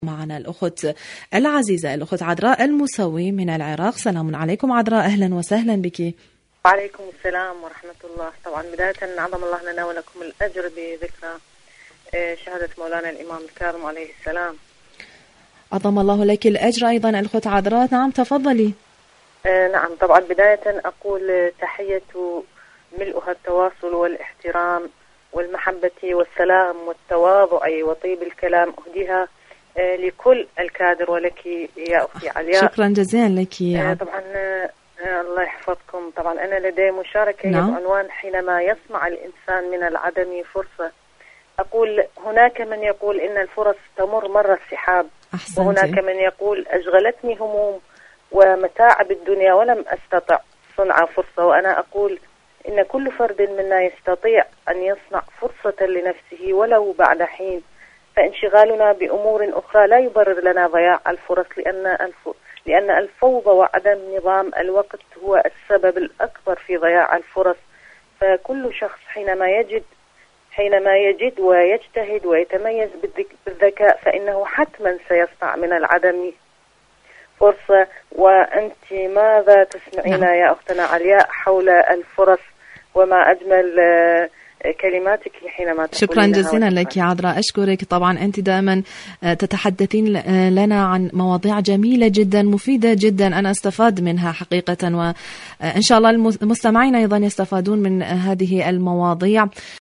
معنا الأخت العزيزة الأخت عذراء الموسوي من العراق. سلام عليكم عذراء، أهلا وسهلا بك. وعليكم السلام ورحمة الله. طبعا بداية عظم الله لنا ولكم الأجر بذكرى شهادة مولانا الإمام الكاظم عليه السلام. عظم الله لك الأجر أيضا الأخت عذراء. نعم تفضلي. نعم طبعا بداية أقول تحية ملؤها التواصل والاحترام والمحبة والسلام والتواضع وطيب الكلام أهديها لكل الكادر ولك يا أختي علياء. شكرا جزيلا لك. طبعا الله يحفظكم. طبعا أنا لدي مشاركة بعنوان حينما يصنع الإنسان من العدم فرصة. أقول هناك من يقول إن الفرص تمر مر السحاب، وهناك من يقول أشغلتني هموم ومتاعب الدنيا ولم أستطع صنع فرصة. وأنا أقول إن كل فرد منا يستطيع أن يصنع فرصة لنفسه ولو بعد حين، فانشغالنا بأمور أخرى لا يبرر لنا ضياع الفرص، لأن الفوضى وعدم نظام الوقت هو السبب الأكبر في ضياع الفرص. فكل شخص حينما يجد ويجتهد ويتميز بالذكاء فإنه حتما سيصنع من العدم فرصة. وأنت ماذا تسمعين يا أختنا علياء حول الفرص وما أجمل كلماتك حينما تقولين؟ شكرا جزيلا لك يا عذراء، أشكرك. طبعا أنت دائما تتحدثين لنا عن مواضيع جميلة جدا مفيدة جدا، أنا استفاد منها حقيقة، وإن شاء الله المستمعين أيضا يستفادون من هذه المواضيع.